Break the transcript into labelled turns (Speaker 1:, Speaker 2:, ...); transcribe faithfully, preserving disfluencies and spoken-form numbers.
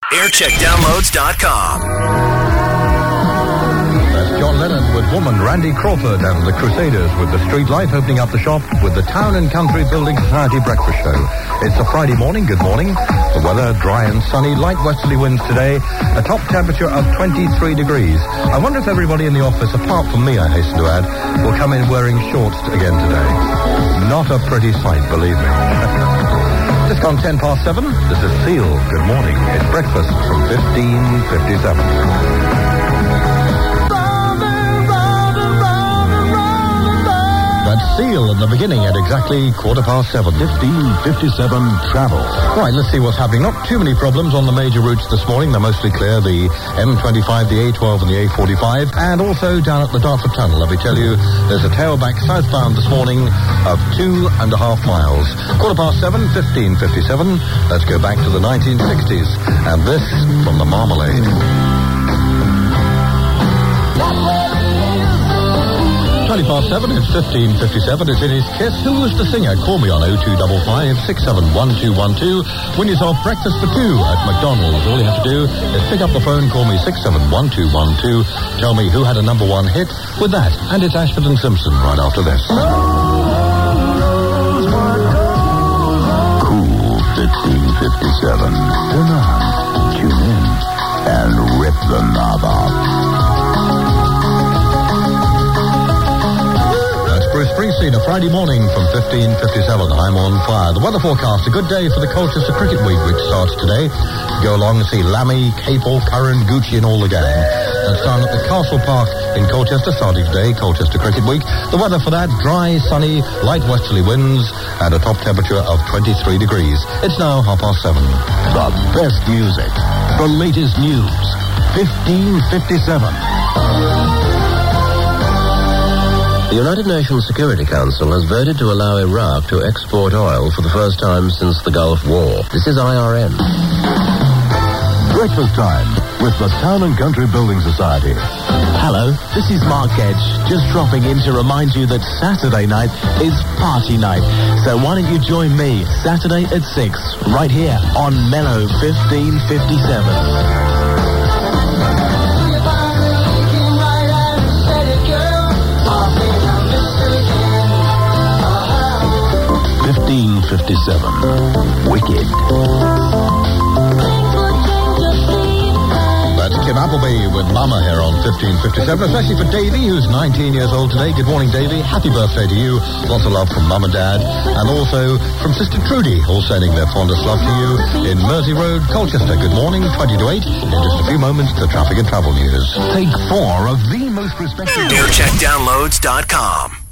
Speaker 1: aircheck downloads dot com.
Speaker 2: John Lennon with Woman, Randy Crawford and the Crusaders with the Street Life opening up the shop with the Town and Country Building Society Breakfast Show. It's a Friday morning. Good morning. The weather dry and sunny, light westerly winds today. A top temperature of twenty-three degrees. I wonder if everybody in the office, apart from me, I hasten to add, will come in wearing shorts again today. Not a pretty sight, believe me. Just gone ten past seven. This is Seal. Good morning. It's breakfast from fifteen fifty-seven. Seal in the beginning at exactly quarter past seven.
Speaker 3: fifteen fifty-seven travel.
Speaker 2: Right, let's see what's happening. Not too many problems on the major routes this morning. They're mostly clear. The M twenty-five, the A twelve and the A forty-five. And also down at the Dartford Tunnel. Let me tell you, there's a tailback southbound this morning of two and a half miles. Quarter past seven, fifteen fifty-seven. Let's go back to the nineteen sixties. And this from the Marmalade. twenty past seven, it's fifteen fifty-seven, it's in his Kiss. Who was the singer? Call me on oh two five five, six seven one two one two. Win yourself breakfast for two at McDonald's. All you have to do is pick up the phone, call me six seven one two one two. Tell me who had a number one hit with that. And it's Ashford and Simpson right after this.
Speaker 3: Cool fifteen fifty-seven. Turn on, tune in, and rip the knob off.
Speaker 2: Bruce Springsteen, a Friday morning from fifteen fifty-seven. I'm on fire. The weather forecast, a good day for the Colchester Cricket Week, which starts today. Go along and see Lammy, Capel, Curran, Gucci and all the gang. That's down at the Castle Park in Colchester, starting today, Colchester Cricket Week. The weather for that, dry, sunny, light westerly winds, and a top temperature of twenty-three degrees. It's now half past seven.
Speaker 3: The best music, the latest news, fifteen fifty-seven.
Speaker 4: The United Nations Security Council has voted to allow Iraq to export oil for the first time since the Gulf War. This is I R N.
Speaker 3: Breakfast time with the Town and Country Building Society.
Speaker 5: Hello, this is Mark Edge, just dropping in to remind you that Saturday night is party night. So why don't you join me Saturday at six, right here on Mellow fifteen fifty-seven.
Speaker 3: fifteen fifty-seven. Wicked.
Speaker 2: That's Kim Appleby with Mama here on fifteen fifty-seven, especially for Davey, who's nineteen years old today. Good morning, Davey. Happy birthday to you. Lots of love from Mum and Dad. And also from Sister Trudy, all sending their fondest love to you in Mersey Road, Colchester. Good morning, twenty to eight. In just a few moments, the traffic and travel news.
Speaker 3: Take four of the most respected...
Speaker 1: aircheck downloads dot com.